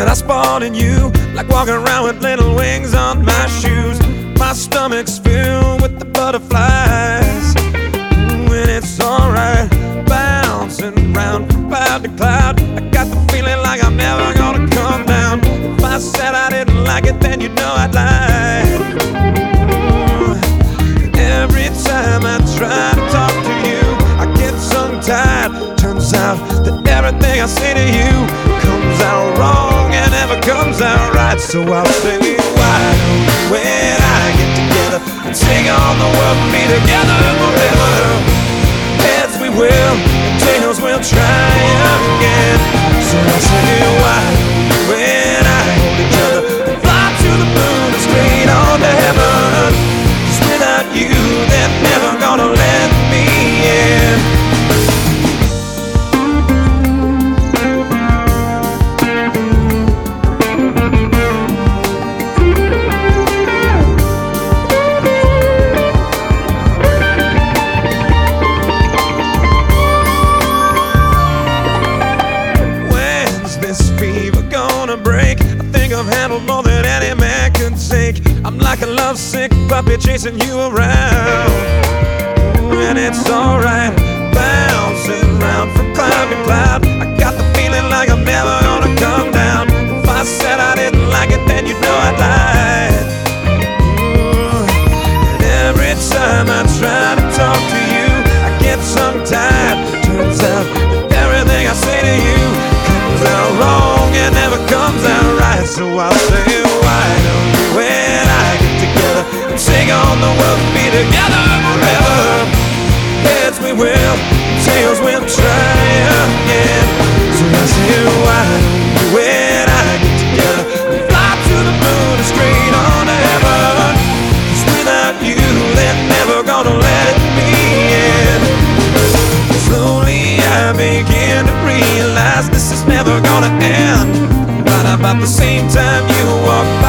I spawned in you, like walking around with little wings on my shoes. My stomach's filled with the butterflies, and it's alright, bouncing round from cloud to cloud. I got the feeling like I'm never gonna come down. If I said I didn't like it, then you know I'd lie. Every time I try to talk to you, I get tongue-tied. Turns out that everything I say to you comes out wrong and never comes out right. So I'll say, why don't you and I get together and take on the world and be together forever? Heads we will, and tails we'll try again. So I'll say, why don't you and I hold each other and fly to the moon and straight on to heaven? 'Cause without you, they're never gonna let me in. I've handled more than any man can take. I'm like a lovesick puppy chasing you around, and it's alright, bouncing around from cloud to cloud. I got the feeling like I'm never gonna come down. If I said I didn't like it, then you know I'd lie. And every time I try to talk to you, I get tongue-tied. Turns out that everything I say to you comes out wrong and never comes out right. So I'll say, why don't you and I get together and take on the world and be together forever? Heads we will, tails we'll try again. So I say, why don't you and I get together and fly to the moon and straight on to heaven? 'Cause without you, they're never gonna let me in. Slowly I begin to realize this is never gonna end. Right about the same time you walk